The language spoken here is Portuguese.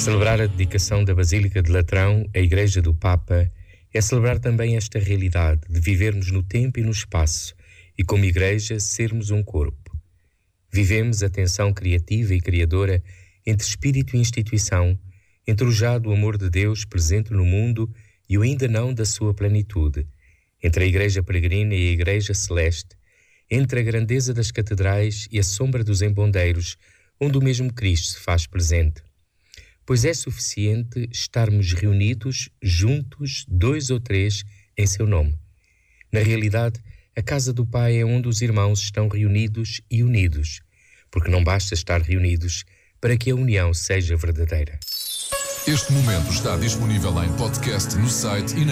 Celebrar a dedicação da Basílica de Latrão, a Igreja do Papa, é celebrar também esta realidade de vivermos no tempo e no espaço e, como Igreja, sermos um corpo. Vivemos a tensão criativa e criadora entre espírito e instituição, entre o já do amor de Deus presente no mundo e o ainda não da sua plenitude, entre a Igreja peregrina e a Igreja celeste, entre a grandeza das catedrais e a sombra dos embondeiros, onde o mesmo Cristo se faz presente. Pois é suficiente estarmos reunidos, juntos, 2 ou 3, em seu nome. Na realidade, a casa do Pai é onde os irmãos estão reunidos e unidos, porque não basta estar reunidos para que a união seja verdadeira. Este momento está disponível em podcast no site e na